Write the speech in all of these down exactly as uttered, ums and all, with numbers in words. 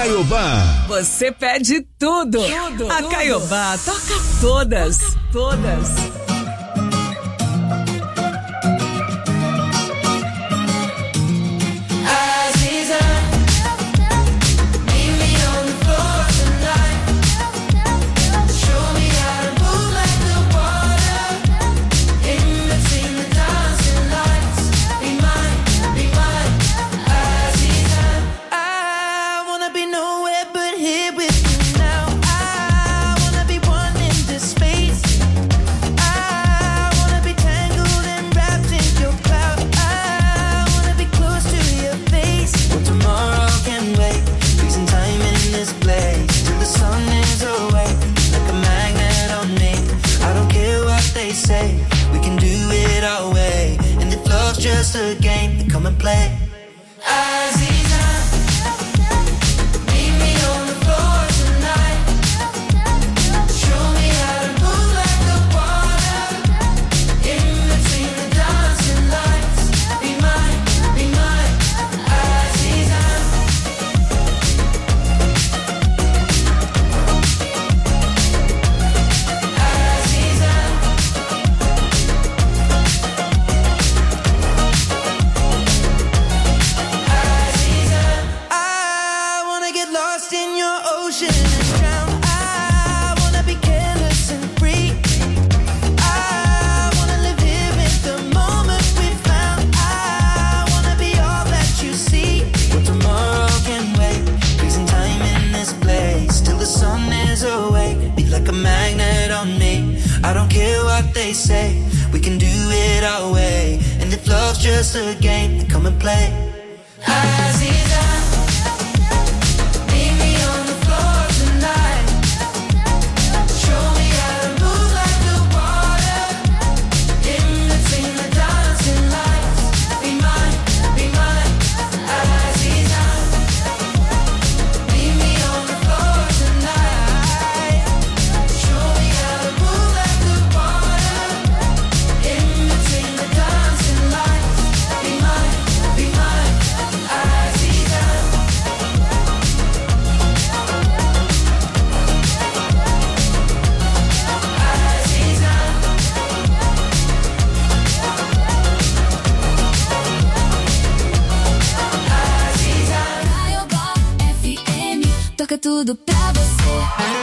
Caiobá. Você pede tudo. tudo a tudo. Caiobá toca todas, todas. Just a game, then come and play. Aziza, meet me on the floor tonight. Show me how to move like the water. In between the dancing lights. Be mine, be mine, Aziza. Aziza. I don't care what they say, we can do it our way. And if love's just a game, then come and play. Aziza, meet me on the floor tonight. Show me how to move like the water. In between the dancing lights. Be mine, be mine, Aziza. Meet me on the floor tonight. Show me how to move like the water. In between the dancing lights. Be mine, be mine, Aziza. Aziza. Aziza. Caiobá F M, toca tudo pra você.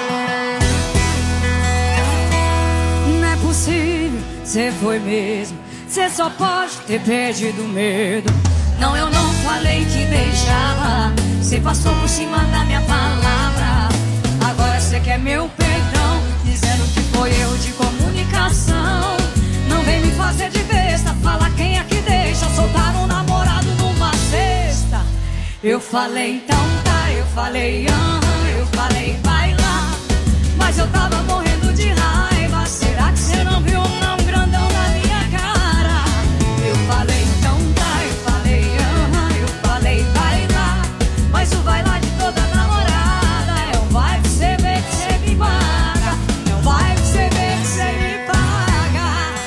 Não é possível, cê foi mesmo. Cê só pode ter perdido medo. Não, eu não falei que beijava. Cê passou por cima da minha palavra. Agora cê quer meu perdão, dizendo que foi erro de comunicação. Não vem me fazer de besta, fala quem é que deixa soltar um namorado numa cesta. Eu falei então tá, eu falei aham, eu falei vai lá. Mas eu tava morrendo de raiva. Será que cê não viu não grandão na minha cara? Eu falei então tá, eu falei aham, eu falei vai lá. Mas o vai lá de toda namorada é um vai que cê vê que cê me paga. É um vai que cê vê que cê me paga.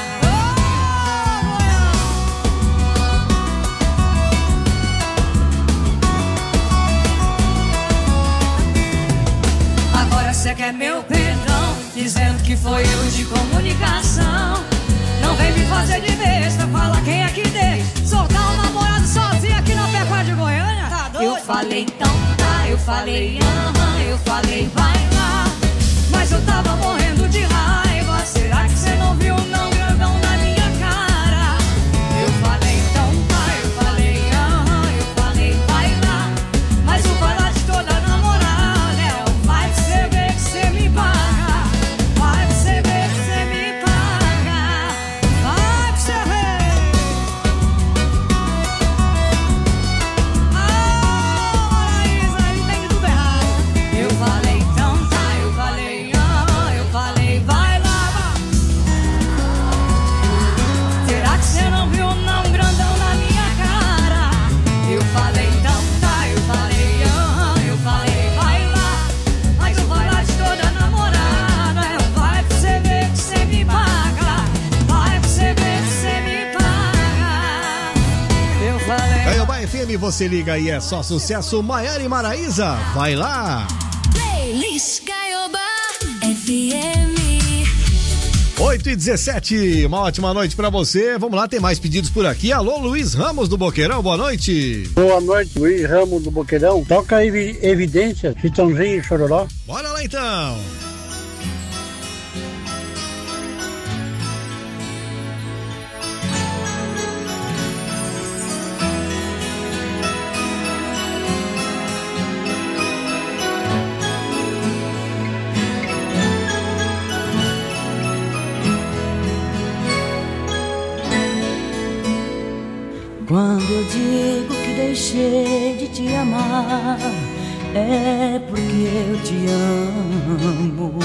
Oh, agora cê quer meu perdão, dizendo que foi erro de comunicação. Não vem me fazer de besta, fala quem é que deixa soltar um namorado sozinho aqui na Pecuária de Goiânia. Tá doido? Eu falei então tá, eu falei aham, eu falei vai lá. Mas eu tava morrendo de raiva. Será que cê não viu não grandão na minha cara? Eu falei então tá, eu falei aham, eu falei vai lá. Mas o vai lá de toda namorada é o vai que cê vê que cê me paga. Vai que cê vê que cê me paga. Vai que cê vê. Ah, Laísa, ele tem tudo errado. Eu falei então tá. F M, você liga e é só sucesso. Maiara e Maraísa, vai lá. Playlist Caiobá F M. oito e dezessete, uma ótima noite pra você. Vamos lá, tem mais pedidos por aqui. Alô, Luiz Ramos do Boqueirão, boa noite. Boa noite, Luiz Ramos do Boqueirão. Toca aí Evidências, Chitãozinho e Chororó. Bora lá então. Quando eu digo que deixei de te amar, é porque eu te amo.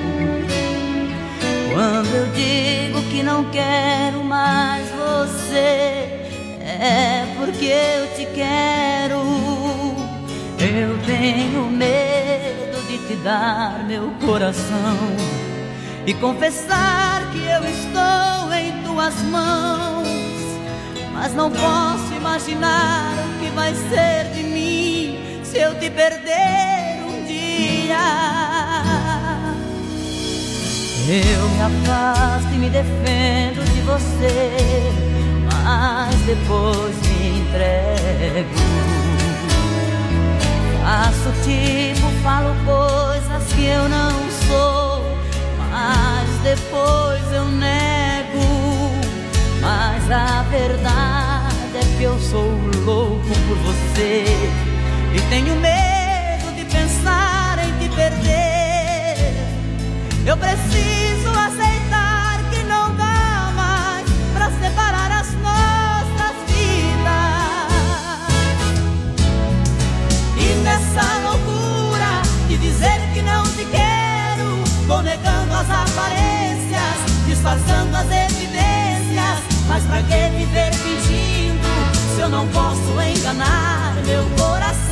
Quando eu digo que não quero mais você, é porque eu te quero. Eu tenho medo de te dar meu coração e confessar que eu estou em tuas mãos. Mas não posso imaginar o que vai ser de mim se eu te perder um dia. Eu me afasto e me defendo de você, mas depois me entrego. Faço tipo, falo coisas que eu não sou, mas depois eu nego. Mas a verdade é que eu sou louco por você e tenho medo de pensar em te perder. Eu preciso aceitar que não dá mais pra separar as nossas vidas. E nessa loucura de dizer que não te quero, vou negando as aparências, disfarçando as evidências. Mas pra que viver fingindo se eu não posso enganar meu coração?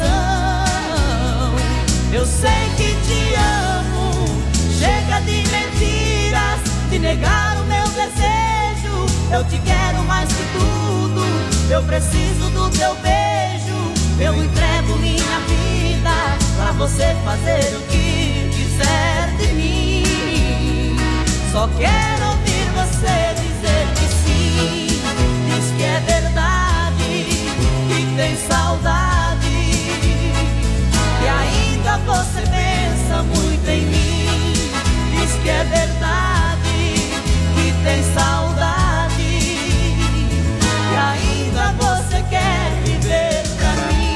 Eu sei que te amo, chega de mentiras, de negar o meu desejo. Eu te quero mais que tudo, eu preciso do teu beijo. Eu entrego minha vida pra você fazer o que quiser de mim. Só quero ouvir você dizer que sim. Diz que é verdade, que tem saudade, que ainda você pensa muito em mim. Diz que é verdade, que tem saudade, que ainda você quer viver pra mim.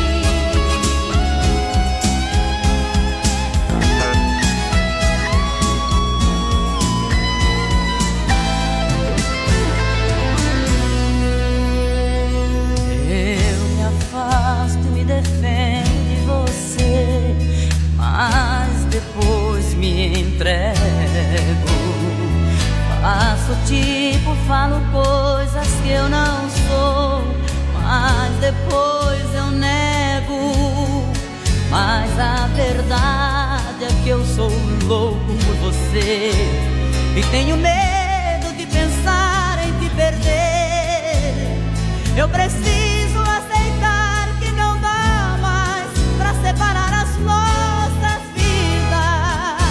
Defende você, mas depois me entrego. Faço tipo, falo coisas que eu não sou, mas depois eu nego. Mas a verdade é que eu sou louco por você e tenho medo de pensar em te perder. Eu preciso aceitar que não dá mais pra separar as nossas vidas.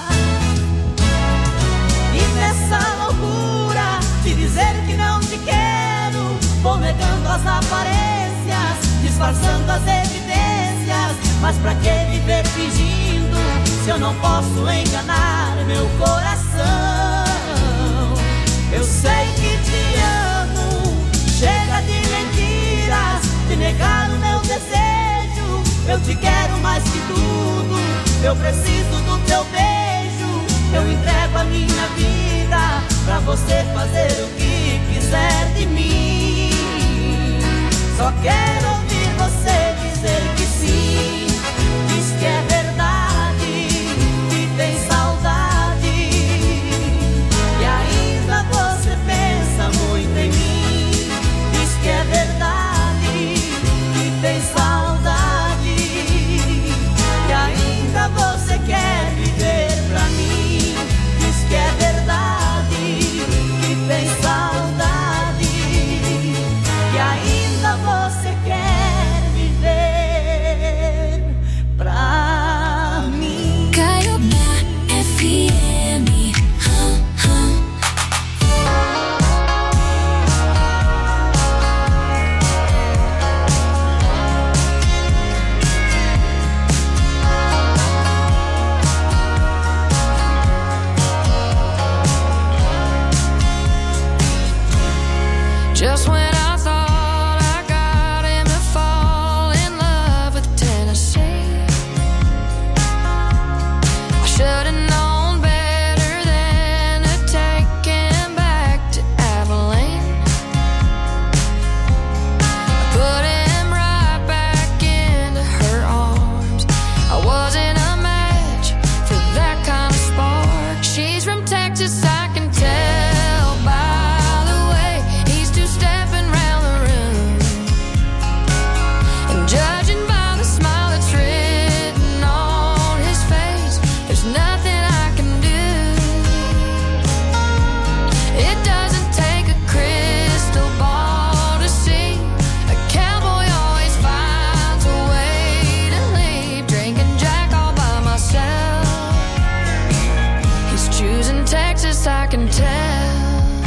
E nessa loucura de dizer que não te quero, vou negando as aparências, disfarçando as evidências. Mas pra que viver fingindo se eu não posso enganar meu coração? Eu sei que te amo, chega de mentiras, de negar o meu desejo. Eu te quero mais que tudo, eu preciso do teu beijo. Eu entrego a minha vida pra você fazer o que quiser de mim. Só quero ouvir você dizer que sim. Diz que é verdade, que tem saudade, e ainda você pensa muito em mim. Diz que é verdade, que tem saudade, e ainda você quer viver pra mim. Diz que é verdade, que tem saudade, e ainda você quer Texas, I can tell.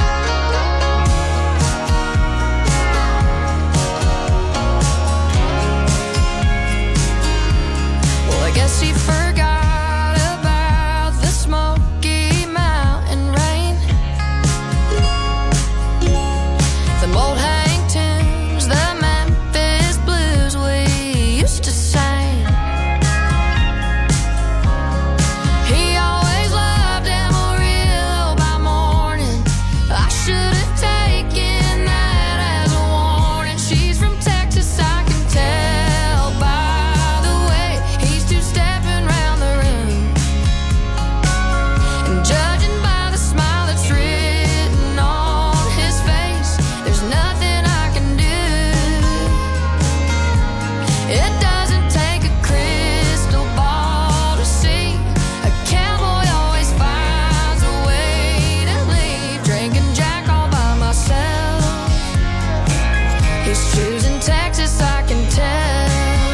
Well, I guess he forgot about the Smoky Mountain rain. The old hang tunes, the Memphis blues we used to sing. He always loved Amarillo by morning. I should have taken that as a warning. She's from Texas, I can tell by the way he's two-stepping round the room. And judging by the smile that's written on his face, there's nothing I can do. It doesn't take a crystal ball to see. A cowboy always finds a way to leave. Drinking Jack all by myself. He's choosing Texas, I can tell.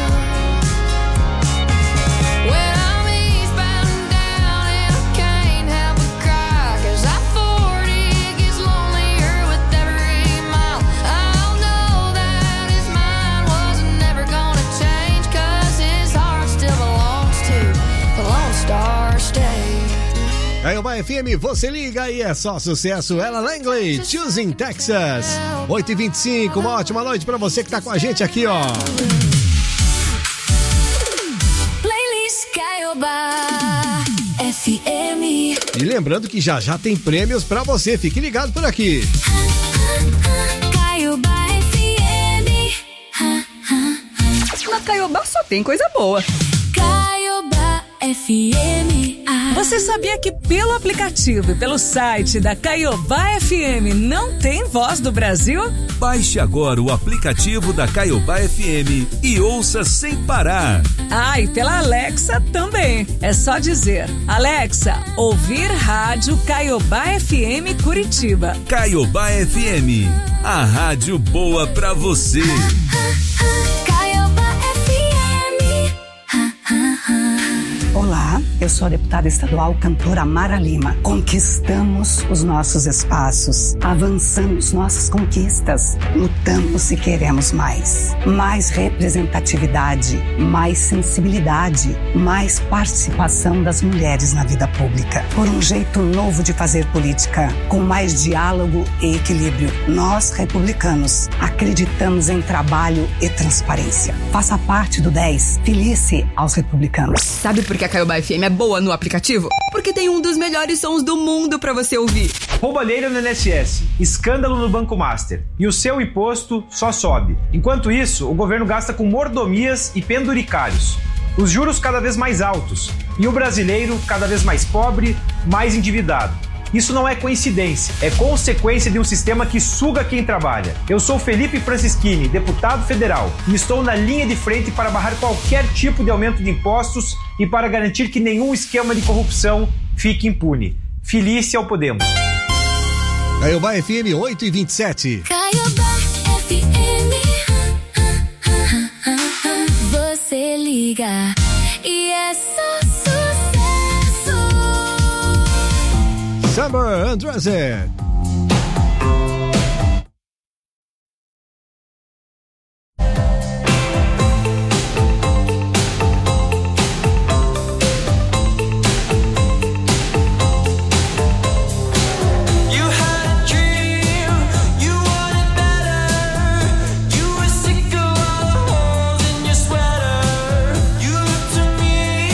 When I'm eastbound and down and I can't help but cry, 'cause I forty gets lonelier with every mile. I'll know that his mind wasn't never gonna change, 'cause his heart still belongs to the Lone Star State. Caiobá F M, você liga e é só sucesso. Ella Langley, Choosing Texas. oito e vinte e cinco, uma ótima noite pra você que tá com a gente aqui, ó. Playlist Caiobá F M. E lembrando que já já tem prêmios pra você. Fique ligado por aqui. Caiobá F M. Na Caiobá só tem coisa boa. Caiobá F M. Você sabia que pelo aplicativo e pelo site da Caiobá F M não tem Voz do Brasil? Baixe agora o aplicativo da Caiobá F M e ouça sem parar. Ah, e pela Alexa também. É só dizer: Alexa, ouvir rádio Caiobá F M Curitiba. Caiobá F M, a rádio boa pra você. Caiobá F M. Olá, eu sou a deputada estadual cantora Mara Lima. Conquistamos os nossos espaços, avançamos nossas conquistas, lutamos e queremos mais. Mais representatividade, mais sensibilidade, mais participação das mulheres na vida pública. Por um jeito novo de fazer política, com mais diálogo e equilíbrio. Nós, republicanos, acreditamos em trabalho e transparência. Faça parte do dez. Filie-se aos republicanos. Sabe por que a Caiobá F M é boa no aplicativo? Porque tem um dos melhores sons do mundo pra você ouvir. Roubalheira no I N S S, escândalo no Banco Master. E o seu imposto só sobe. Enquanto isso, o governo gasta com mordomias e penduricários. Os juros cada vez mais altos. E o brasileiro cada vez mais pobre, mais endividado. Isso não é coincidência, é consequência de um sistema que suga quem trabalha. Eu sou Felipe Francischini, deputado federal, e estou na linha de frente para barrar qualquer tipo de aumento de impostos e para garantir que nenhum esquema de corrupção fique impune. Filie-se ao Podemos. Caiobá F M oito e vinte e sete. Caiobá F M. Você liga e é só sucesso. Summer Undressed.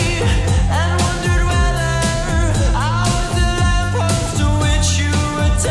Take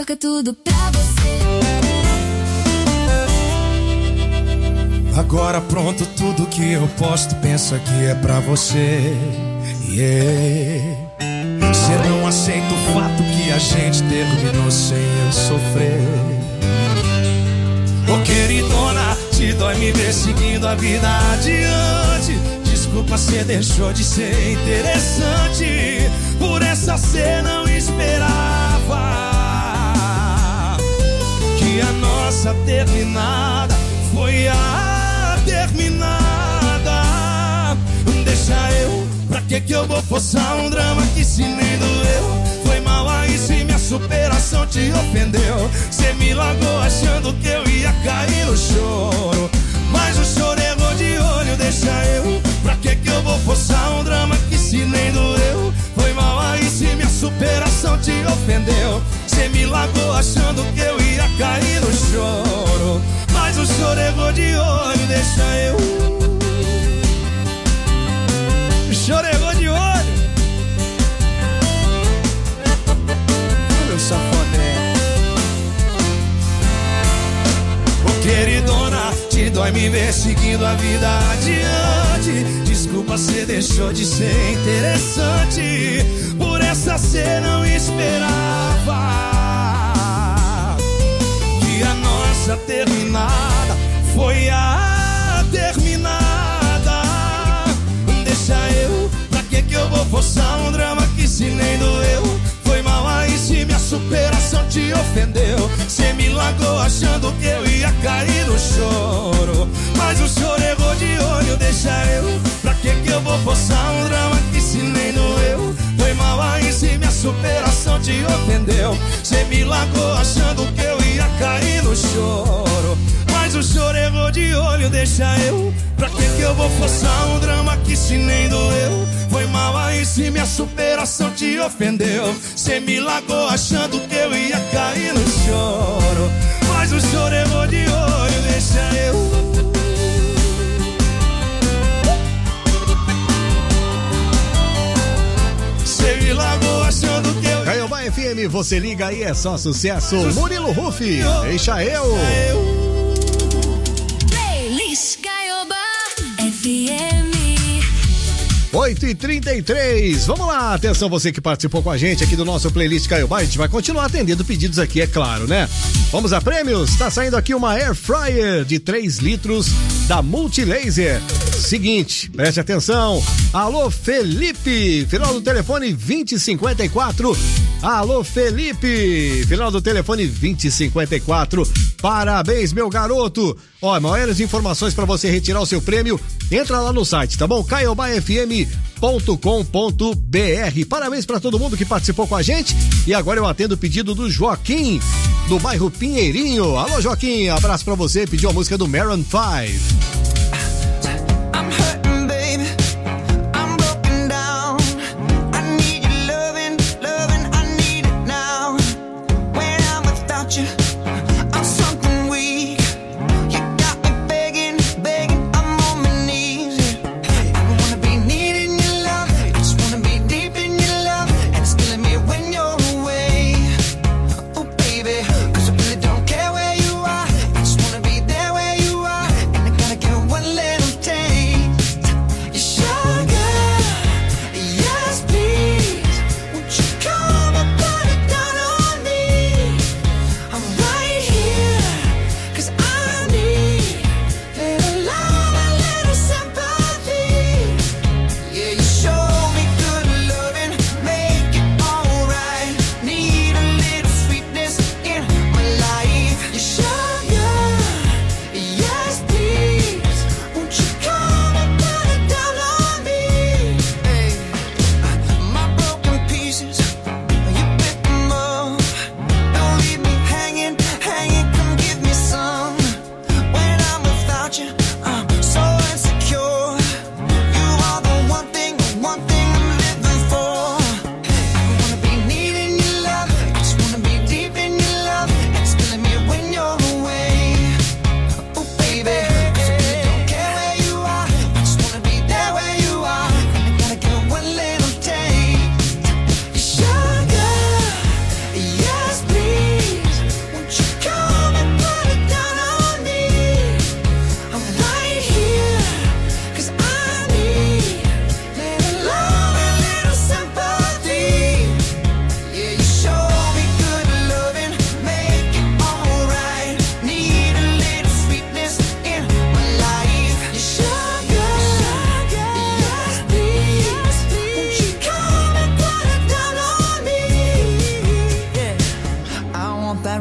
troca tudo pra você. Agora pronto, tudo que eu posto, pensa que é pra você. Yeah. Cê não aceita o fato que a gente terminou sem eu sofrer. Ô queridona, te dói me ver seguindo a vida adiante. Desculpa, cê deixou de ser interessante. Por essa cê não esperava que a nossa terminada foi a terminada. Deixa eu, pra que que eu vou forçar um drama que se nem doeu? Foi mal aí se minha superação te ofendeu. Cê me largou achando que eu ia cair no choro, mas o choro errou de olho. Deixa eu, pra que que eu vou forçar um drama que se nem doeu? Foi mal aí se minha superação te ofendeu. Cê me largou achando que eu ia cair no choro, mas o choro errou de olho. Deixa eu, o choro errou de olho. Olha o safadé. Ô queridona, te dói me ver seguindo a vida adiante. Desculpa, cê deixou de ser interessante. Por essa cê não esperava que a nossa terminada foi a terminada. Deixa eu, pra que que eu vou forçar um drama que se nem doeu? Foi mal aí se minha superação te ofendeu. Cê me largou achando que eu ia cair no choro, mas o choro errou de olho. Deixa eu, pra que que eu vou forçar um drama que se nem doeu? Foi mal aí se minha superação te ofendeu. Cê me largou achando que eu ia cair no choro, mas o choro errou de olho. Deixa eu, pra que que eu vou forçar um drama que se nem doeu? Foi mal aí se minha superação te ofendeu. Cê me largou achando que eu ia cair no choro, mas o choro errou de olho. Deixa eu, cê me largou achando que eu... Caiobá F M, você liga aí, é só sucesso. Murilo Rufi, deixa eu. Playlist Caiobá F M. oito e trinta e três, vamos lá, atenção você que participou com a gente aqui do nosso Playlist Caiobá, a gente vai continuar atendendo pedidos aqui, é claro, né? Vamos a prêmios, tá saindo aqui uma Air Fryer de três litros da Multilaser. Seguinte, preste atenção, alô Felipe, final do telefone vinte e cinquenta e quatro, alô Felipe, final do telefone vinte e cinquenta e quatro, parabéns meu garoto. Ó, maiores informações para você retirar o seu prêmio, entra lá no site, tá bom? caiobá f m ponto com ponto b r. Parabéns para todo mundo que participou com a gente. E agora eu atendo o pedido do Joaquim, do bairro Pinheirinho. Alô Joaquim, abraço para você, pediu a música do Maroon five. Cause I really don't care where you are. I just wanna be there where you are. And I gotta get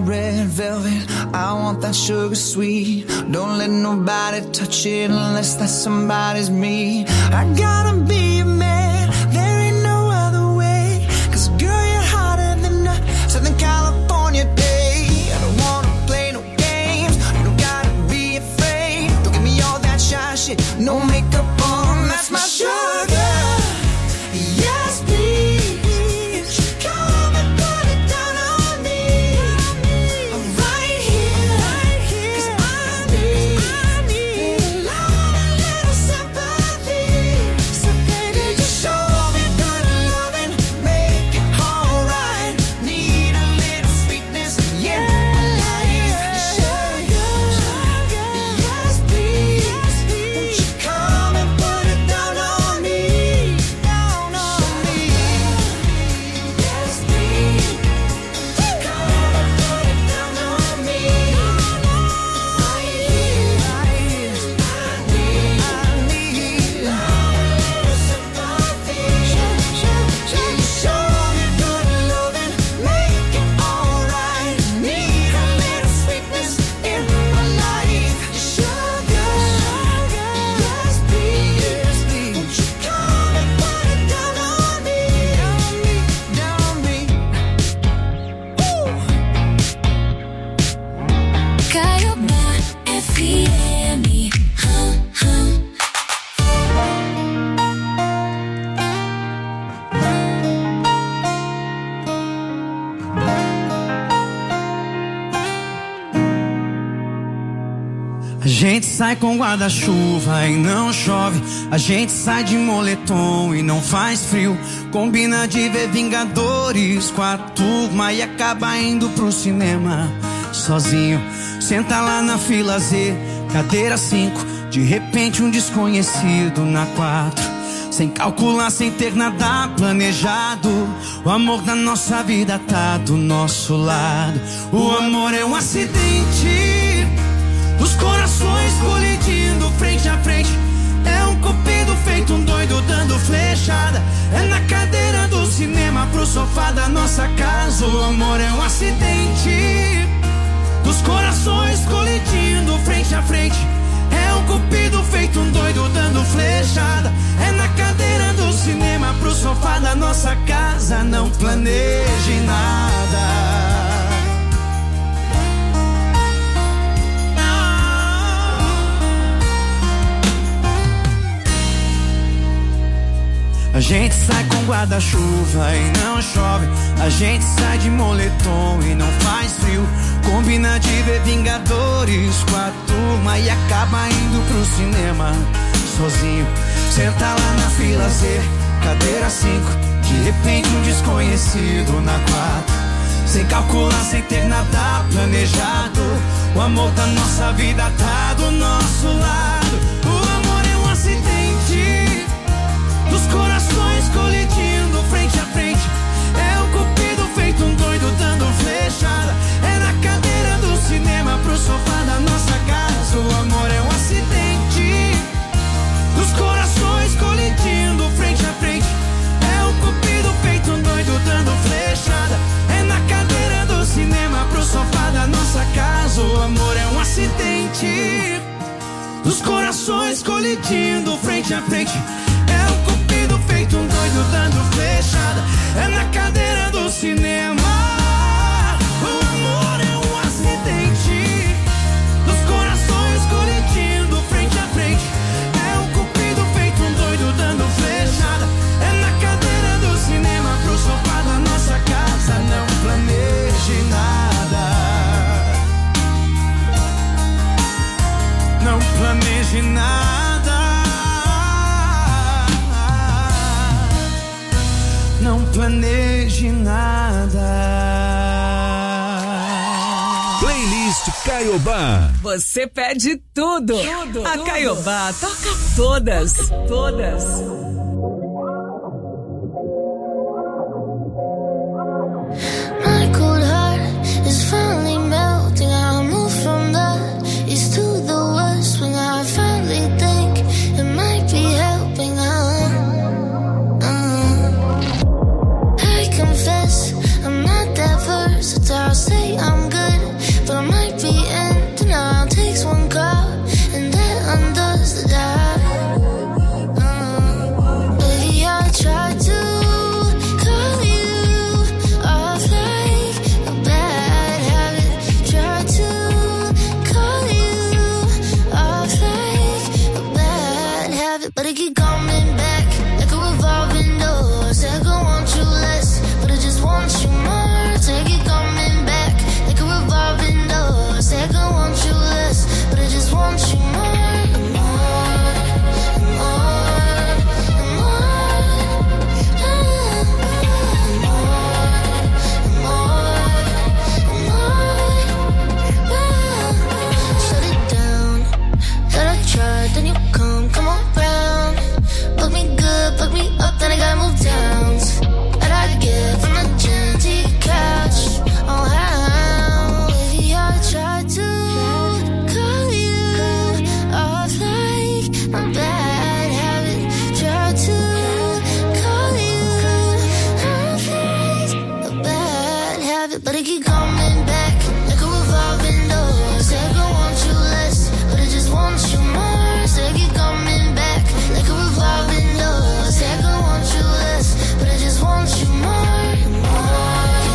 red velvet. I want that sugar sweet. Don't let nobody touch it unless that somebody's me. I gotta be a man, there ain't no other way. Cause girl, you're hotter than a Southern California day. I don't wanna play no games, you don't gotta be afraid. Don't give me all that shy shit, no makeup on, that's my sugar. Yes, please. Come and put it down on me. I'm right here, cause I need a lot, a little sympathy. So baby, just show me good loving, make it alright. Need a little sweetness, yeah, life. Sugar, yes please. Won't you come and put it down on me, down on me. Yes please. Come and put it down on me. Right here, right here. I need, I need a little sympathy. Show me good loving, make it alright. Need a little sweetness in my life. Sugar, yes please. Won't you come and put it down on me, down on me, down on me. Caiobá F M. Hum, hum. A gente sai com guarda-chuva e não chove. A gente sai de moletom e não faz frio. Combina de ver Vingadores com a turma e acaba indo pro cinema sozinho. Senta lá na fila Z, cadeira cinco. De repente um desconhecido na quatro. Sem calcular, sem ter nada planejado. O amor da nossa vida tá do nosso lado. O amor é um acidente, os corações colidindo frente a frente. É um cupido feito um doido dando flechada. É na cadeira do cinema pro sofá da nossa casa. O amor é um acidente, dos corações colidindo frente a frente. É um cupido feito um doido dando flechada. É na cadeira do cinema pro sofá da nossa casa. Não planeje nada. A gente sai com guarda-chuva e não chove. A gente sai de moletom e não faz frio. Combina de ver Vingadores com a turma e acaba indo pro cinema sozinho. Senta lá na fila Z, cadeira cinco. De repente um desconhecido na quatro. Sem calcular, sem ter nada planejado. O amor da nossa vida tá do nosso lado. O amor é um acidente, dos corações colidindo frente a frente. É um cupido feito um doido dando flechada. É na cadeira do cinema pro sofá da nossa casa. O amor é um acidente, dos corações colidindo frente a frente. É um cupido feito um doido dando flechada. É na cadeira do cinema pro sofá da nossa casa. O amor é um acidente, dos corações colidindo frente a frente. É um cupido feito um doido dando flechada. É na cadeira do cinema. O amor é um acidente, dos corações colidindo frente a frente. É um cupido feito um doido dando flechada. É na cadeira do cinema pro sofá da nossa casa. Não planeje nada. Não planeje nada. Não planeje nada. Playlist Caiobá. Você pede tudo. tudo A tudo. Caiobá toca todas. Todas. My cold heart is finally melting. I move from the east to the west when I finally think it might be helping. Uh, uh. I confess I'm not that versatile. Say I'm good have it, but it keep coming back like a revolving door. Say I don't want you less, but I just want you more. Say I keep coming back like a revolving door. Say I don't want you less, but I just want you more, more.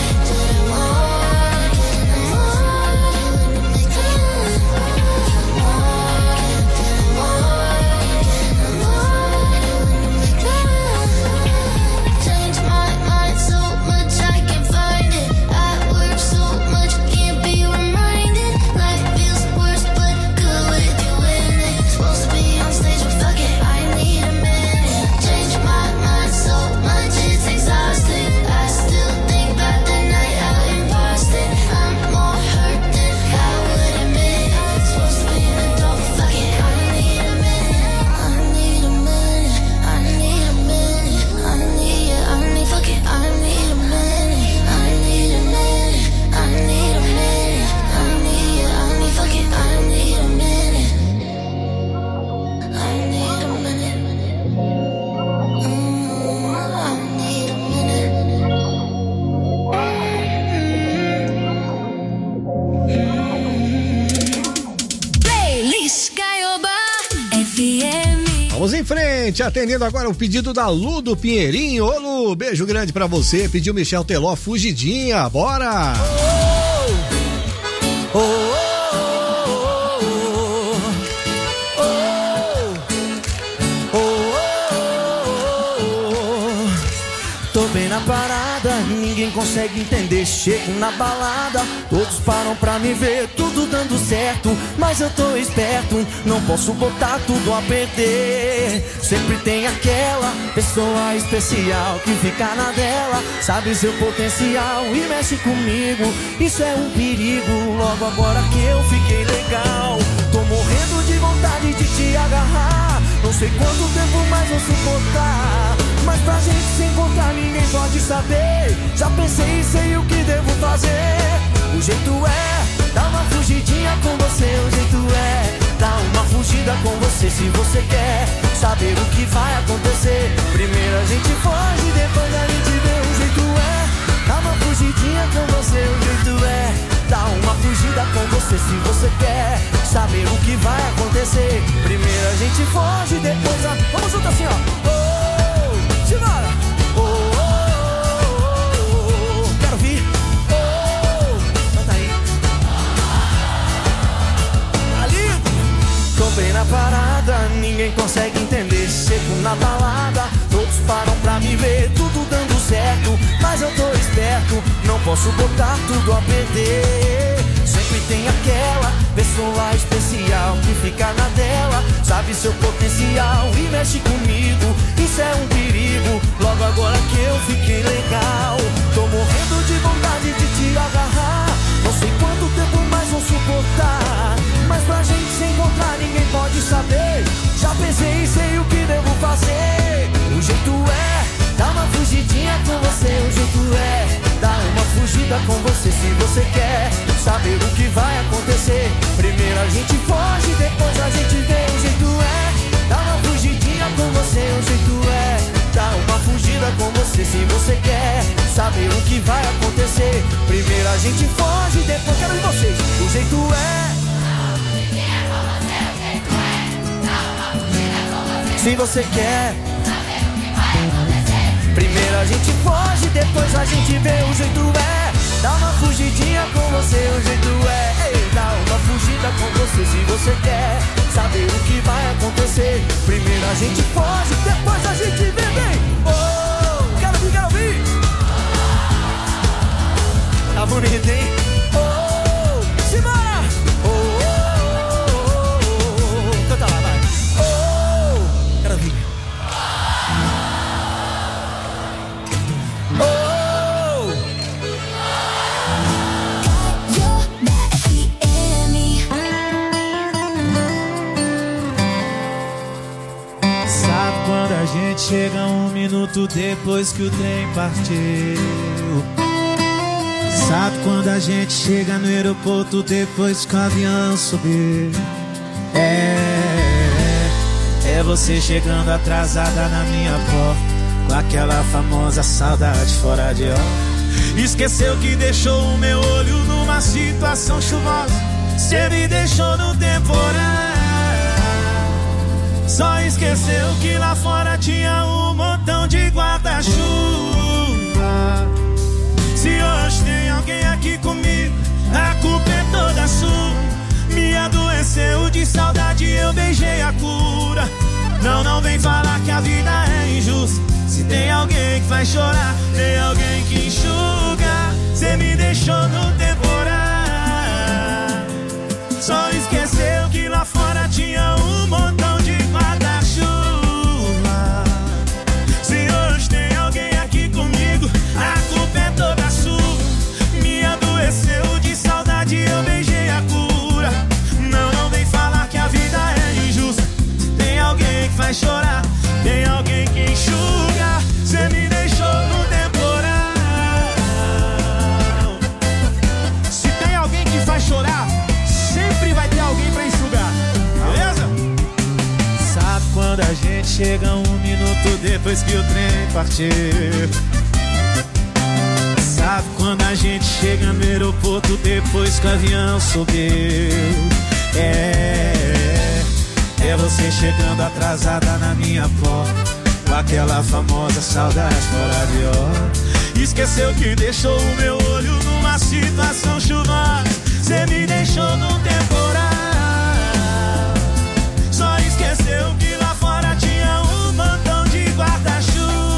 Vamos em frente, atendendo agora o pedido da Lu do Pinheirinho. Ô Lu, beijo grande pra você. Pediu Michel Teló, Fugidinha, bora! Oh, oh, oh, oh, oh. Tô bem na parada, ninguém consegue entender. Chego na balada, todos param pra me ver, tudo dando certo, mas eu tô esperto, não posso botar tudo a perder. Sempre tem aquela pessoa especial que fica na dela, sabe seu potencial e mexe comigo, isso é um perigo. Logo agora que eu fiquei legal, tô morrendo de vontade de te agarrar. Não sei quanto tempo mais vou suportar, mas pra gente se encontrar ninguém pode saber. Já pensei e sei o que devo fazer. O jeito é dar uma fugidinha com você. O jeito é dar uma fugida com você. Se você quer saber o que vai acontecer, primeiro a gente foge, depois a gente vê. O jeito é dar uma fugidinha com você. O jeito é dar uma fugida com você. Se você quer saber o que vai acontecer, primeiro a gente foge, depois a... Vamos junto assim, ó. Oh, simbora! Oh, oh, oh, oh. Quero ouvir. Oh, canta aí. Ali. Tô bem na parada, ninguém consegue entender. Chego na balada, todos param pra me ver, tudo dando certo, mas eu tô esperto, não posso botar tudo a perder. Sempre tem aquela pessoa especial que fica na dela, sabe seu potencial e mexe comigo, isso é um perigo. Logo agora que eu fiquei legal, tô morrendo de vontade de te agarrar. Não sei quanto tempo mais vou suportar, mas pra gente se encontrar ninguém pode saber. Já pensei e sei o que devo fazer. O jeito é dar uma fugidinha com você. O jeito é dar uma fugida com você. Se você quer saber o que vai acontecer, primeiro a gente foge, depois a gente vê. O jeito é dar uma fugidinha com você. O jeito é dar uma fugida com você. Se você quer saber o que vai acontecer, primeiro a gente foge, depois quero ir vocês. O jeito é se você quer, primeiro a gente foge, depois a gente vê. O jeito é dar uma fugidinha com você. O jeito é ei, dar uma fugida com você. Se você quer saber o que vai acontecer, primeiro a gente foge, depois a gente vê. Vem, oh, quero ouvir, quero ouvir. Tá bonito, hein? Oh, simbora! Oh, oh, oh, oh, oh. Canta lá, vai. Oh, quero ouvir. A gente chega um minuto depois que o trem partiu. Sabe quando a gente chega no aeroporto depois que o avião subiu? É, é você chegando atrasada na minha porta, com aquela famosa saudade fora de hora. Esqueceu que deixou o meu olho numa situação chuvosa. Cê me deixou no temporal. Só esqueceu que lá fora tinha um montão de guarda-chuva. Se hoje tem alguém aqui comigo, a culpa é toda sua. Me adoeceu de saudade, eu beijei a cura. Não, não vem falar que a vida é injusta. Se tem alguém que faz chorar, tem alguém que enxuga. Cê me deixou no temporal. Só esqueceu que lá fora tinha um montão de guarda-chuva. Se hoje tem alguém aqui comigo, a culpa é toda sua. Me adoeceu de saudade, eu beijei a cura. Não, não vem falar que a vida é injusta. Se tem alguém que faz chorar, tem alguém que enxuga. Cê me deixou no temporal. Se tem alguém que faz chorar, sempre vai ter alguém pra enxugar, beleza? Sabe quando a gente chega um minuto depois que o trem partiu? Sabe quando a gente chega no aeroporto depois que o avião subiu? É, é você chegando atrasada na minha porta, com aquela famosa saudade fora de hora. Esqueceu que deixou o meu olho numa situação chuvosa. Cê me deixou no temporal. Só esqueceu que lá fora tinha um montão de guarda-chuva.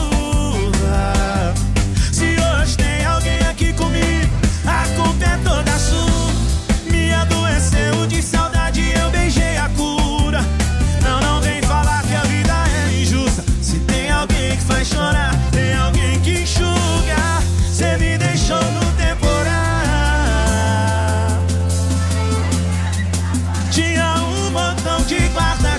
Se hoje tem alguém aqui comigo, a culpa é toda sua. Me adoeceu de saudade, eu beijei a cura. Não, não vem falar que a vida é injusta. Se tem alguém que faz chorar, tem alguém que enxuga. Cê me deixou no temporal. Tinha um montão de guarda-chuva.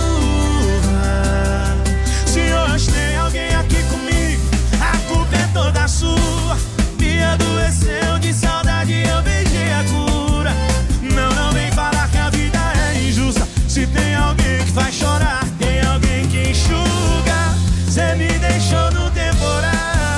Se hoje tem alguém aqui comigo, a culpa é toda sua. Me adoeceu de saudade, eu beijei a cura. Não, não vem falar que a vida é injusta. Se tem alguém que faz chorar, tem alguém que enxuga. Cê me deixou no temporal.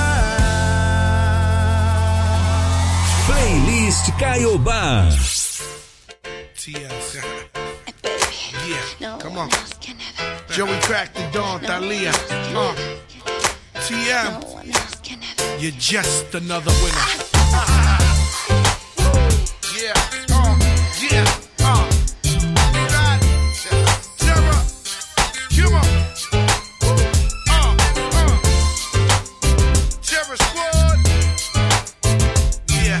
Playlist Caiobá. T S Yeah, come on. Joey Crack the Dawn, Thalia. Uh, T M, you're just another winner. Yeah, uh, yeah, uh. Right. Terror, come on. Uh, uh. Terror Squad. Yeah.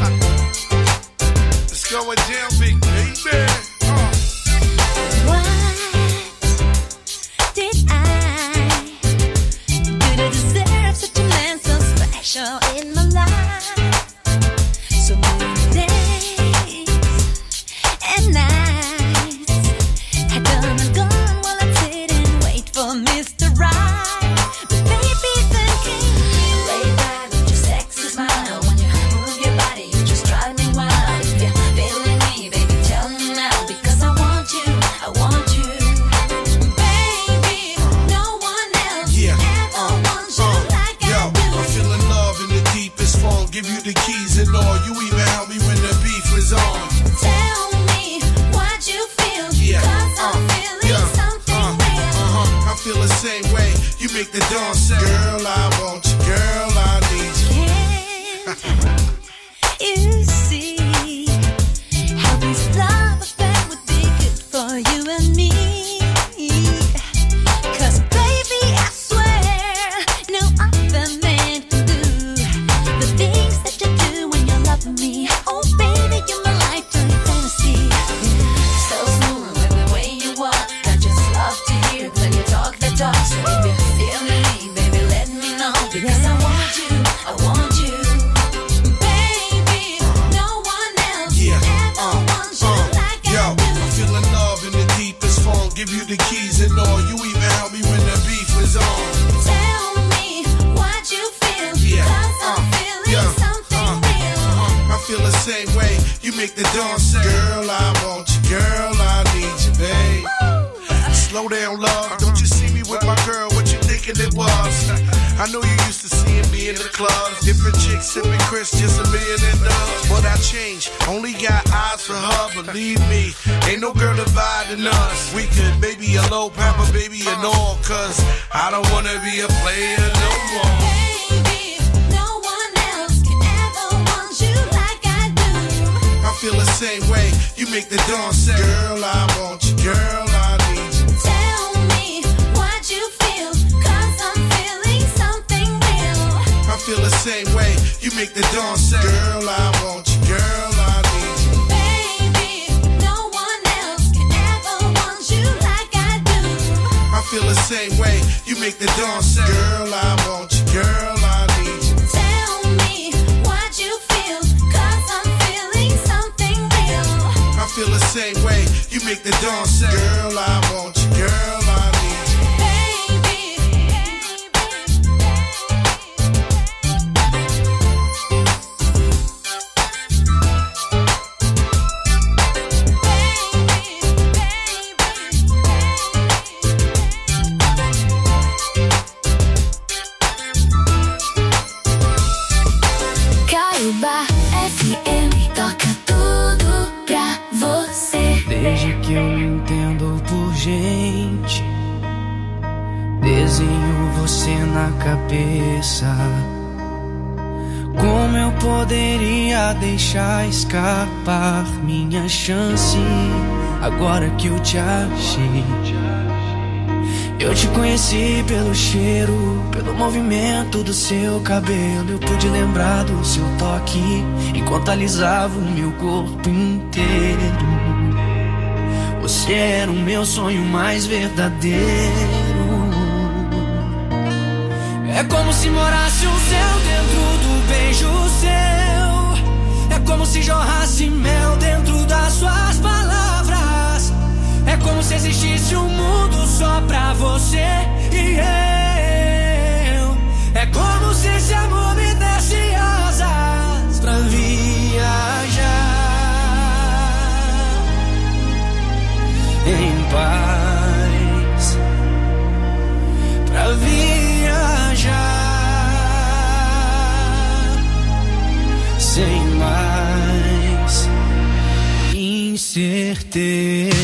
It's going down, big baby. In my life, so many days and nights had come and gone while I didn't wait for Mister Right. But baby, then came lay back with your sexy smile. When you move your body, you just drive me wild. If you're feeling me, baby, tell me now, because I want you, I want you, baby. No one else Yeah. ever wants you like I do. I'm feeling love in the deepest form. Give you the keys and all. You even help me when the beef was on. Tell me what you feel, Yeah. cause I'm feeling Yeah. something real. Uh-huh. I feel the same way. You make the dawn say, girl, I want you. Girl, I need you. You see how this love affair would be good for you and me. Cause baby, I swear, no other man can do the things that you do when you're loving me. Oh baby, you're my lifetime fantasy. So smooth with the way you walk, I just love to hear when you talk the talk. So if you're feeling me, baby, let me know, because I want you, I want you, baby. No one else Yeah. ever wants you like I Yo, do. I'm feeling love in the deepest form. Give you the keys and all. You even help me when the beef was on. Tell me what you feel, Yeah. cause I'm Uh, feeling yeah. something Uh, real. uh-huh. I feel the same way. You make the dawn say, girl, I want you. Girl, I need you, babe. Slow down, love. Don't you see me with my girl? What you think thinking it was. I know you used to seeing me in the clubs. Different chicks sipping Chris, just a million and dollars. But I changed, only got eyes for her. Believe me, ain't no girl dividing us. We could baby a low pepper, baby and all. Cause I don't wanna be a player no more. I feel the same way, you make the dawn say, girl, I want you, girl, I need you. Tell me what you feel, cause I'm feeling something real. I feel the same way, you make the dawn say, girl, I want you, girl, I need you. Baby, no one else can ever want you like I do. I feel the same way, you make the dawn say, girl, I want you, girl, I need you. Tell me what you feel, cause I'm feeling something real. I feel the same way, you make the dawn say, girl, I want you, girl, I need you. Caiobá F M toca tudo pra você. Desde que eu me entendo por gente, desenho você na cabeça. Como eu poderia deixar escapar minha chance agora que eu te achei? Eu te conheci pelo cheiro, pelo movimento do seu cabelo. Eu pude lembrar do seu toque enquanto alisava o meu corpo inteiro. Você era o meu sonho mais verdadeiro. É como se morasse um céu dentro do beijo seu. É como se jorrasse mel dentro das suas palavras. É como se existisse um mundo só pra você e eu. É como se esse amor me desse asas pra viajar em paz, pra viajar sem mais incerteza.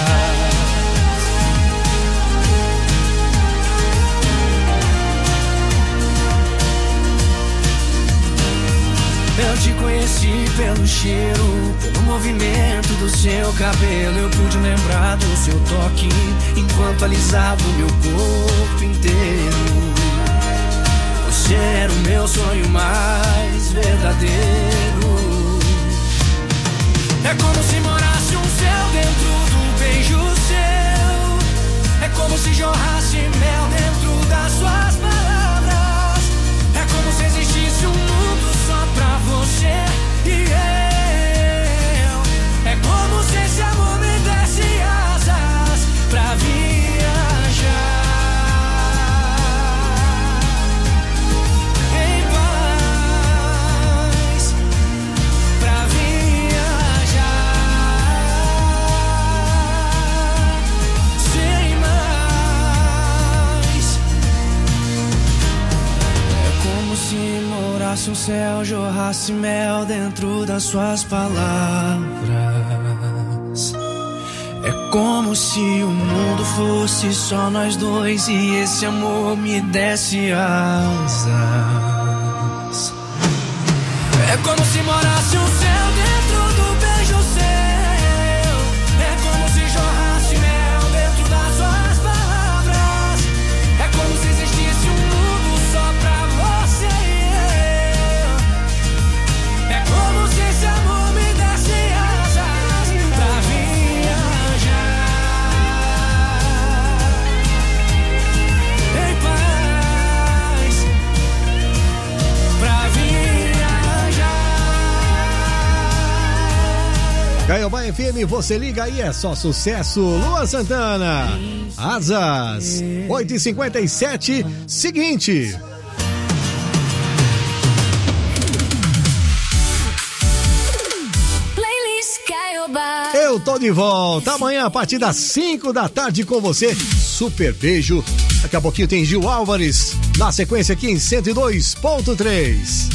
Eu te conheci pelo cheiro, pelo movimento do seu cabelo. Eu pude lembrar do seu toque enquanto alisava o meu corpo inteiro. Você era o meu sonho mais verdadeiro. É como se morasse um céu dentro do beijo seu. É como se jorrasse mel dentro das suas palavras. É como se existisse um mundo só pra você e eu. É como se esse amor me desse asas pra viajar em paz, pra viajar sem mais. É como se morasse um céu, jorrasse mel dentro das suas palavras. É como se o mundo fosse só nós dois e esse amor me desse asas. É como se morasse um céu dentro do beijo seu. É como se jorrasse mel dentro das suas palavras. É como se existisse um mundo só pra você e eu. É como se esse amor me desse asas pra viajar em paz, pra viajar. Caiobá F M, você liga aí, é só sucesso. Luan Santana, Asas, oito e cinquenta e sete. Seguinte. Playlist Caiobá. Eu tô de volta amanhã a partir das cinco da tarde com você. Super beijo Daqui a pouquinho tem Gil Álvares, na sequência aqui em cento e dois ponto três.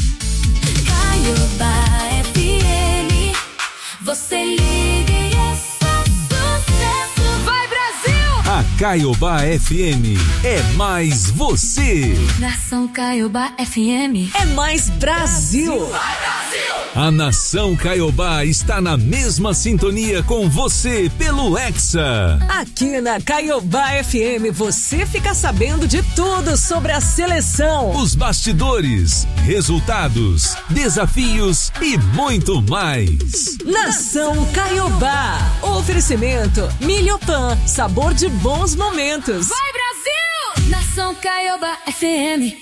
Caiobá F M, você liga e é só sucesso. Vai, Brasil! A Caiobá F M é mais você. Nação Caiobá F M é mais Brasil. Vai, Brasil! A Nação Caiobá está na mesma sintonia com você pelo Hexa. Aqui na Caiobá F M você fica sabendo de tudo sobre a seleção, os bastidores, resultados, desafios e muito mais. Nação Caiobá. Oferecimento Milhopan, sabor de bons momentos. Vai, Brasil! Nação Caiobá F M.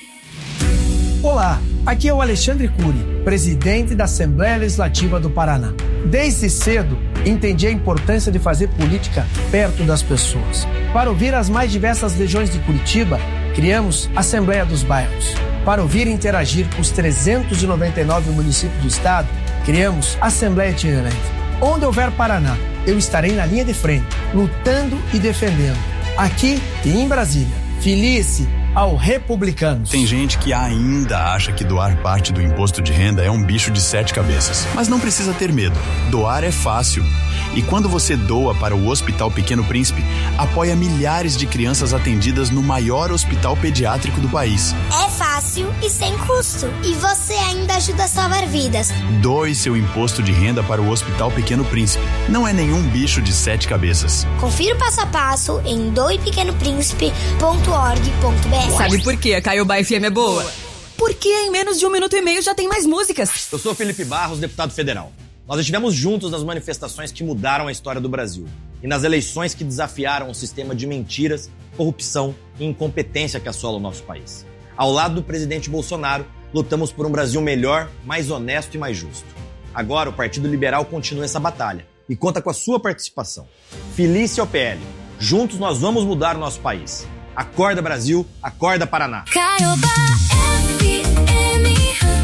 Olá, aqui é o Alexandre Cury, presidente da Assembleia Legislativa do Paraná. Desde cedo, entendi a importância de fazer política perto das pessoas. Para ouvir as mais diversas regiões de Curitiba, criamos a Assembleia dos Bairros. Para ouvir e interagir com os trezentos e noventa e nove municípios do estado, criamos a Assembleia Itinerante. Onde houver Paraná, eu estarei na linha de frente, lutando e defendendo. Aqui e em Brasília. Felice ao Republicanos. Tem gente que ainda acha que doar parte do imposto de renda é um bicho de sete cabeças. Mas não precisa ter medo. Doar é fácil. E quando você doa para o Hospital Pequeno Príncipe, apoia milhares de crianças atendidas no maior hospital pediátrico do país. É fácil e sem custo. E você ainda ajuda a salvar vidas. Doe seu imposto de renda para o Hospital Pequeno Príncipe. Não é nenhum bicho de sete cabeças. Confira o passo a passo em doe pequeno príncipe ponto org ponto b r. Sabe por que a Caiobá F M é boa? Porque em menos de um minuto e meio já tem mais músicas. Eu sou Felipe Barros, deputado federal. Nós estivemos juntos nas manifestações que mudaram a história do Brasil e nas eleições que desafiaram o sistema de mentiras, corrupção e incompetência que assola o nosso país. Ao lado do presidente Bolsonaro, lutamos por um Brasil melhor, mais honesto e mais justo. Agora, o Partido Liberal continua essa batalha e conta com a sua participação. Felice ao P L. Juntos nós vamos mudar o nosso país. Acorda, Brasil. Acorda, Paraná. Caiobá F M.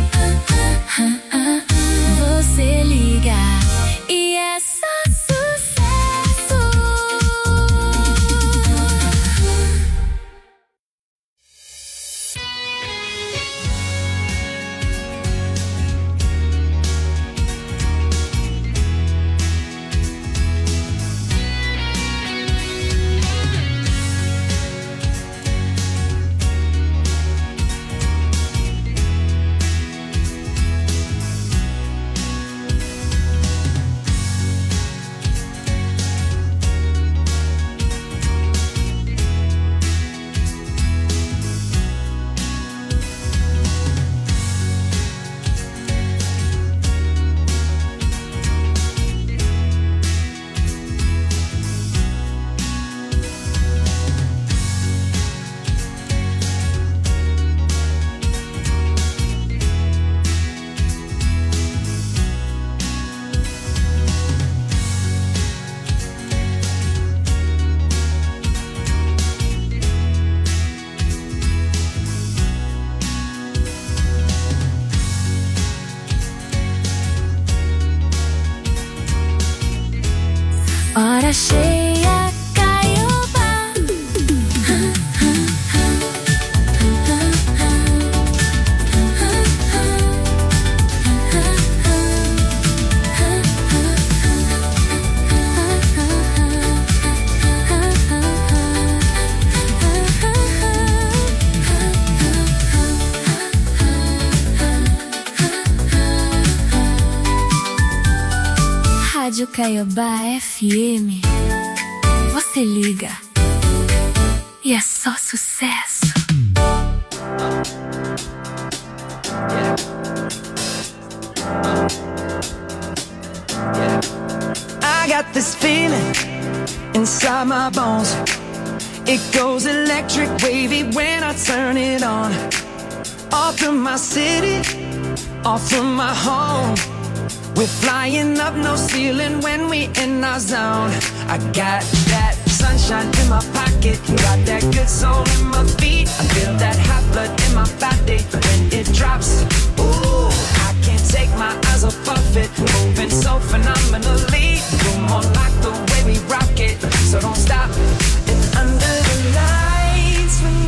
Você liga e é só sucesso. Hora cheia, Caiobá. Rádio Caiobá F M. Você liga e é só sucesso. I got this feeling inside my bones. It goes electric wavy when I turn it on. Off from my city, off from my home. We're flying up, no ceiling when we in our zone. I got that sunshine in my pocket, got that good soul in my feet. I feel that hot blood in my body when it drops. Ooh, I can't take my eyes off of it, moving so phenomenally. You're more like the way we rock it, so don't stop. And under the lights when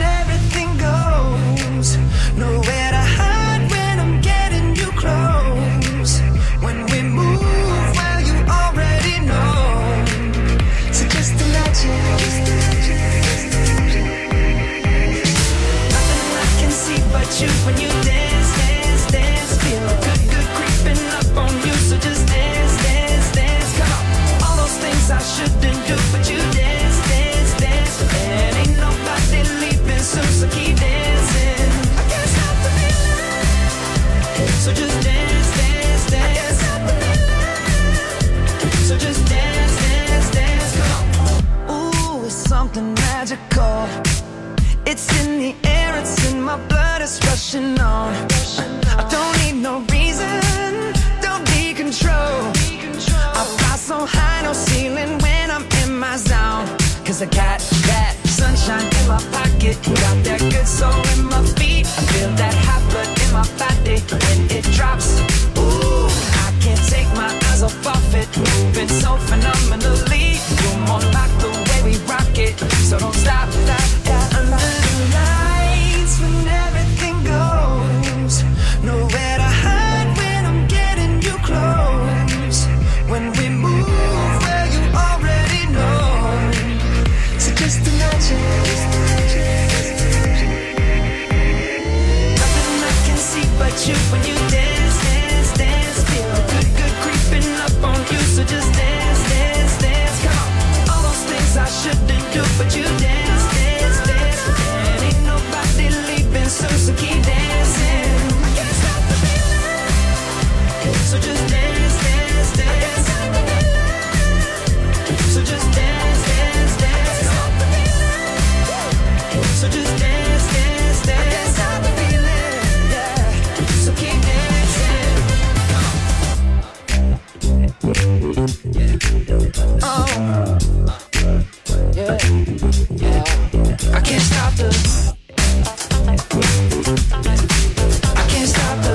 as a cat. That sunshine in my pocket, got that good soul in my feet. I feel that hot blood in my body when it drops. Ooh, I can't take my eyes off of it, moving so phenomenally. You're more like the way we rock it, so don't stop, stop, stop. Under the lights when everything goes, nowhere to hide when I'm getting you close. When we move, well you already know. So just imagine, nothing I can see but you when you dance, dance, dance. Feel good, good creeping up on you. So just dance, dance, dance. Come on, all those things I shouldn't do, but you dance, dance, dance. And ain't nobody leaving, so so keep dancing. I can't stop the feeling. So just dance, dance, dance. So just dance, dance, dance. So just dance, dance, dance. I can't stop the feeling, yeah. So keep dancing. Oh, yeah, yeah. I can't stop the. I can't stop the.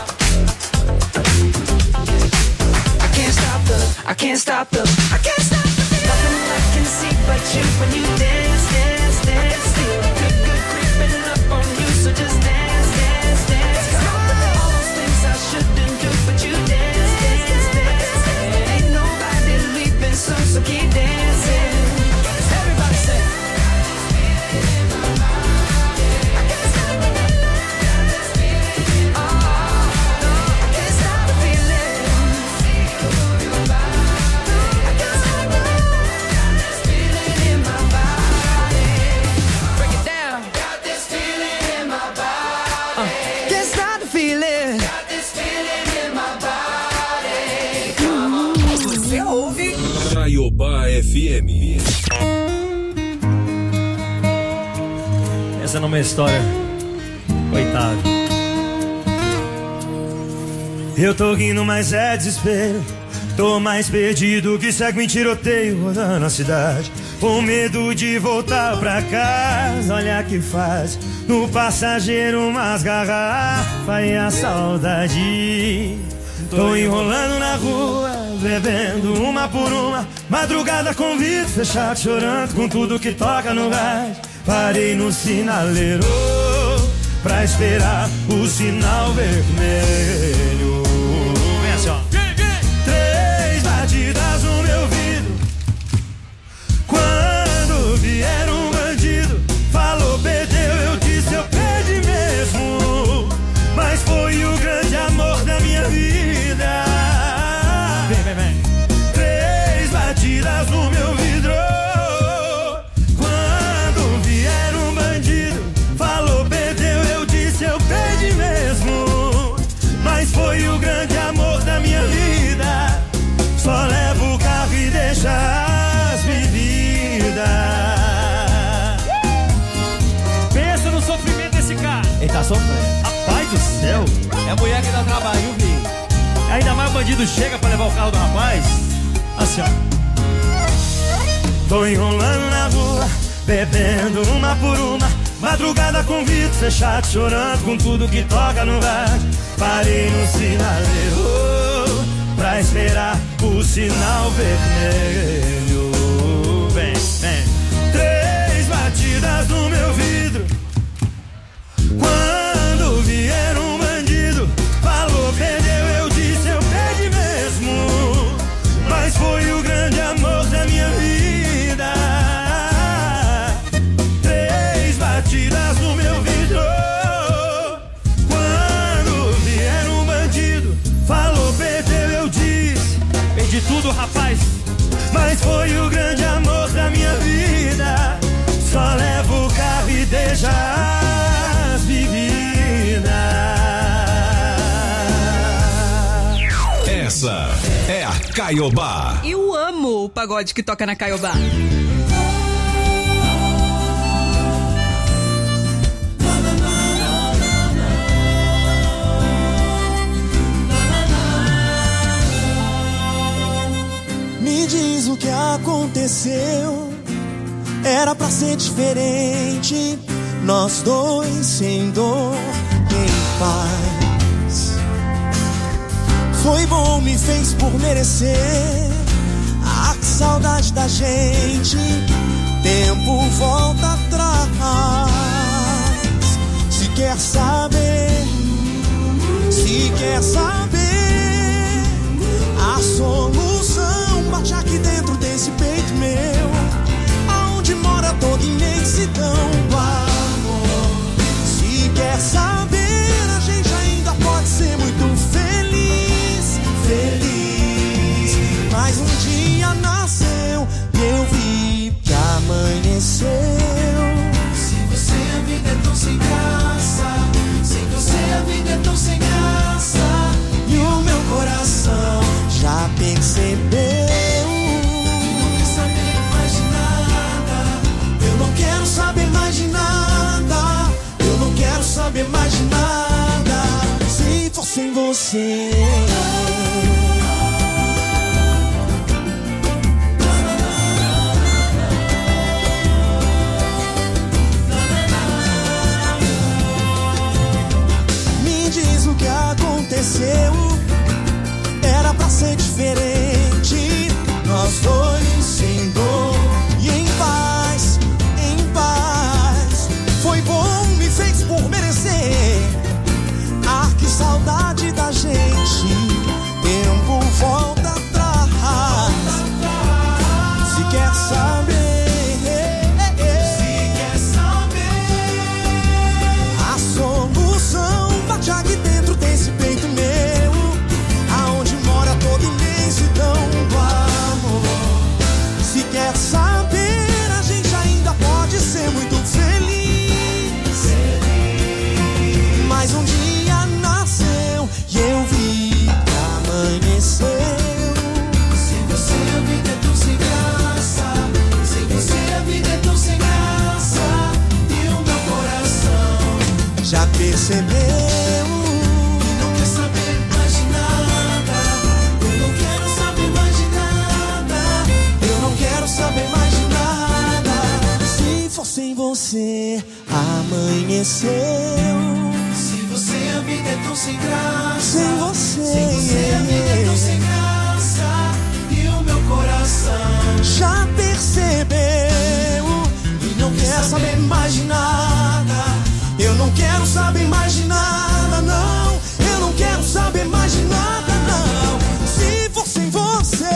I can't stop the. I can't stop the. I can't stop the feeling. Nothing I can see but you when you dance, dance, dance. Feel good, good creeping up on you. So just dance, dance, dance. All those things I shouldn't do, but you dance, dance, dance. And ain't nobody leaving, so so keep dancing. Everybody say. Você ouve Caiobá F M. Essa não é uma história. Coitado. Eu tô rindo, mas é desespero. Tô mais perdido que segue em tiroteio rodando a cidade. Com medo de voltar pra casa. Olha que faz no passageiro umas garrafas e a saudade. Tô enrolando na rua, bebendo uma por uma. Madrugada com vidro fechado, chorando com tudo que toca no rádio. Parei no sinaleiro pra esperar o sinal vermelho. Vem assim, ó. Três batidas no meu vidro. Quando vier um bandido, falou, perdeu, eu disse, eu perdi mesmo. Mas foi o grande amor da minha vida. Vem, vem, vem. Três batidas no meu vidro. Quando vier um bandido, falou, perdeu, eu disse, eu perdi mesmo. Mas foi o grande amor da minha vida. Só levo o carro e deixa as bebidas. Pensa no sofrimento desse cara. Ele tá sofrendo. Rapaz do céu. É a mulher que dá trabalho, viu? Ainda mais o bandido chega pra levar o carro do rapaz. Assim, ó. Tô enrolando na rua, bebendo uma por uma. Madrugada com vidro fechado, chorando com tudo que toca no rádio. Parei no sinaleiro pra esperar o sinal vermelho. Vem, vem. Três batidas no meu vidro. Quando vier um bandido, falou, perdeu, eu disse, eu perdi mesmo. Mas foi o grande amor da minha vida. Três batidas no meu vidro. Quando vier um bandido, falou, perdeu, eu disse, Perdi tudo, rapaz. mas foi o grande amor da minha vida. Só levo o carro e deixa as bebidas. Essa é a Caiobá. Eu amo o pagode que toca na Caiobá. Me diz o que aconteceu. Era pra ser diferente, nós dois sem dor, em paz. Foi bom, me fez por merecer. Ah, que saudade da gente. Tempo volta atrás. Se quer saber, se quer saber a solução, bate aqui dentro desse peito meu, aonde mora toda imensidão do amor. Se quer saber, a gente ainda pode ser muito feliz, feliz. Mas um dia nasceu e eu vi que amanheceu. Sem você a vida é tão sem graça, sem você a vida é tão sem graça. E o meu coração já percebeu. Não quer saber mais de nada. Eu não quero saber mais de nada. Eu não quero saber mais de nada. Se for sem você. Me diz o que aconteceu. Era pra ser diferente, nós dois sem dor e em paz, em paz. Foi bom, me fez por merecer. Ah, que saudade da gente. Tempo volta atrás. Se quer saber, se quer saber a solução, bate aqui dentro desse peito meu, aonde mora toda imensidão do amor. Se quer saber, a gente ainda pode ser muito feliz, feliz. Mas um dia nasceu e eu vi que amanheceu. Sem você a vida é tão sem graça, sem você a vida é tão sem graça. E o meu coração já percebeu. Saber mais de nada. Se for sem você, amanheceu. Sem você a vida é tão sem graça. Sem você, sem você a vida é tão sem graça. E o meu coração já percebeu. E não quer saber mais de nada. Eu não quero saber mais de nada, não. Eu não quero saber mais de nada, não. Se for sem você.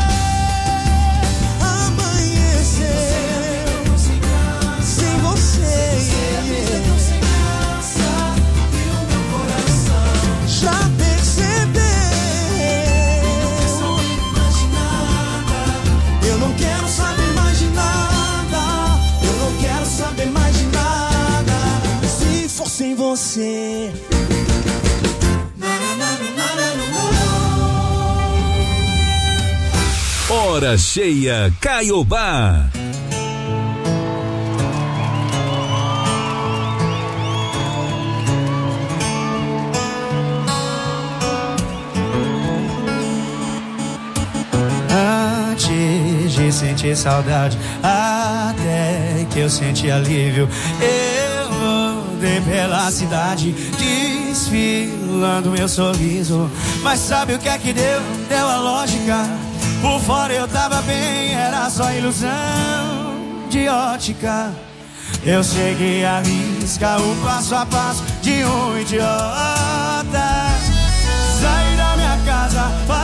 Sem você. Hora cheia Caiobá. Antes de sentir saudade, até que eu senti alívio, eu andei pela cidade desfilando meu sorriso. Mas sabe o que é que deu? Deu a lógica. Por fora eu tava bem, era só ilusão de ótica. Eu segui a risca, o passo a passo de um idiota. Saí da minha casa